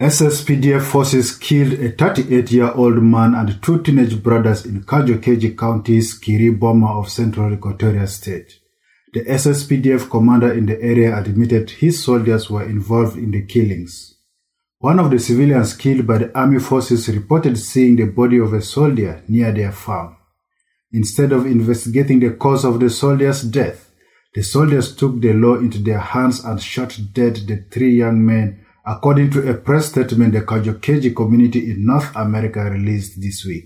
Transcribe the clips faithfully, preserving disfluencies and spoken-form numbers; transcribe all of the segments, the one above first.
S S P D F forces killed a thirty-eight-year-old man and two teenage brothers in Kajokeji County's Kiri Boma of Central Equatoria State. The S S P D F commander in the area admitted his soldiers were involved in the killings. One of the civilians killed by the army forces reported seeing the body of a soldier near their farm. Instead of investigating the cause of the soldier's death, the soldiers took the law into their hands and shot dead the three young men, according to a press statement the Kajokeji community in North America released this week.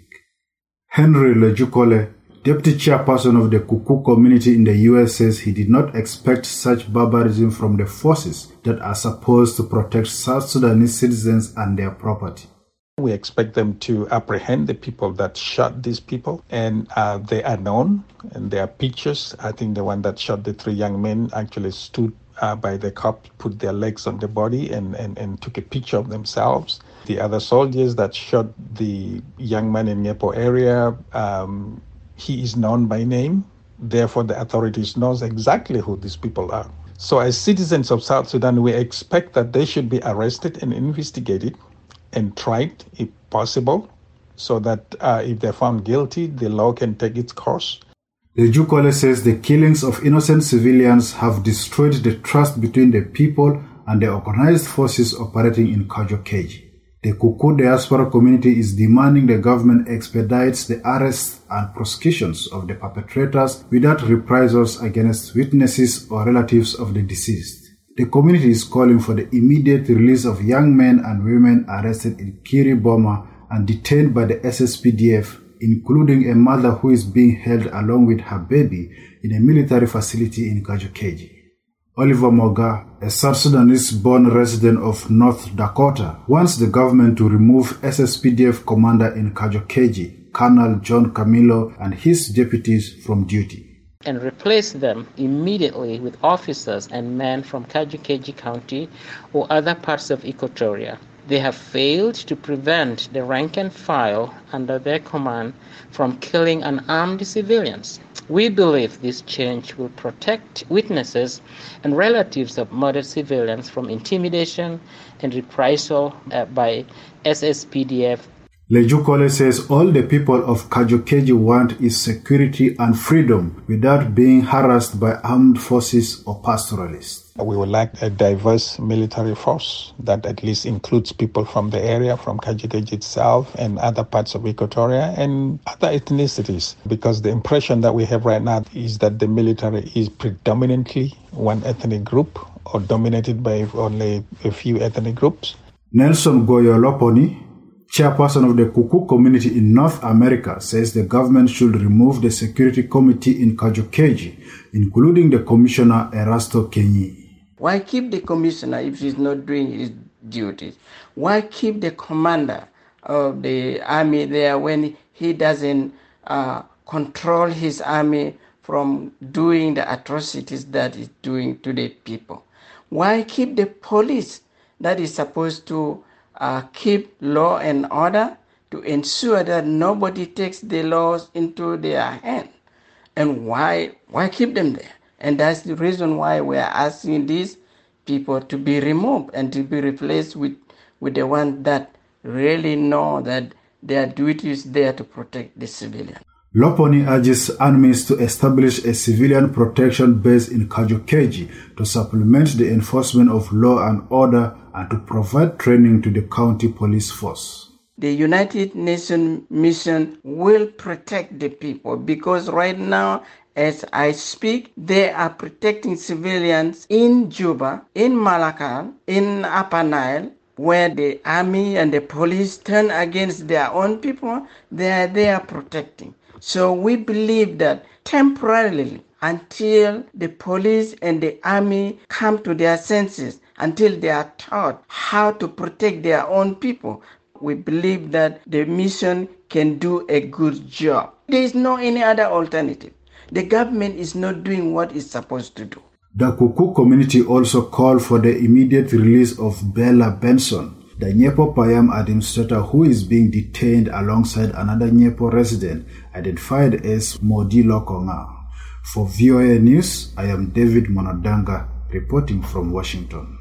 Henry Lejukole, deputy chairperson of the Kuku community in the U S, says he did not expect such barbarism from the forces that are supposed to protect South Sudanese citizens and their property. We expect them to apprehend the people that shot these people, and uh, they are known, and there are pictures. I think the one that shot the three young men actually stood Uh, by the cop, put their legs on the body and, and, and took a picture of themselves. The other soldiers that shot the young man in Nyepo area, um, he is known by name. Therefore, the authorities knows exactly who these people are. So as citizens of South Sudan, we expect that they should be arrested and investigated and tried if possible, so that uh, if they're found guilty, the law can take its course. Lejukole says the killings of innocent civilians have destroyed the trust between the people and the organized forces operating in Kajokeji. The Kuku diaspora community is demanding the government expedites the arrests and prosecutions of the perpetrators without reprisals against witnesses or relatives of the deceased. The community is calling for the immediate release of young men and women arrested in Kiri Boma and detained by the S S P D F, including a mother who is being held along with her baby in a military facility in Kajokeji. Oliver Moga, a South Sudanese-born resident of North Dakota, wants the government to remove S S P D F commander in Kajokeji, Colonel John Camilo, and his deputies from duty, and replace them immediately with officers and men from Kajokeji County or other parts of Equatoria. They have failed to prevent the rank and file under their command from killing unarmed civilians. We believe this change will protect witnesses and relatives of murdered civilians from intimidation and reprisal uh, by S S P D F. Lejukole says all the people of Kajokeji want is security and freedom without being harassed by armed forces or pastoralists. We would like a diverse military force that at least includes people from the area, from Kajokeji itself and other parts of Equatoria and other ethnicities, because the impression that we have right now is that the military is predominantly one ethnic group or dominated by only a few ethnic groups. Nelson Goyo Loponi, chairperson of the Kuku community in North America, says the government should remove the security committee in Kajokeji, including the commissioner Erasto Kenyi. Why keep the commissioner if he's not doing his duties? Why keep the commander of the army there when he doesn't uh, control his army from doing the atrocities that he's doing to the people? Why keep the police that is supposed to uh, keep law and order to ensure that nobody takes the laws into their hand? And why why keep them there? And that's the reason why we are asking these people to be removed and to be replaced with, with the ones that really know that their duty is there to protect the civilian. Loponi urges armies to establish a civilian protection base in Kajokeji to supplement the enforcement of law and order and to provide training to the county police force. The United Nations mission will protect the people because right now, as I speak, they are protecting civilians in Juba, in Malakal, in Upper Nile, where the army and the police turn against their own people. They are there protecting. So we believe that temporarily, until the police and the army come to their senses, until they are taught how to protect their own people, we believe that the mission can do a good job. There is no any other alternative. The government is not doing what it's supposed to do. The Kuku community also called for the immediate release of Bella Benson, the Nyepo Payam administrator who is being detained alongside another Nyepo resident identified as Modilo Konga. For V O A News, I am David Monodanga reporting from Washington.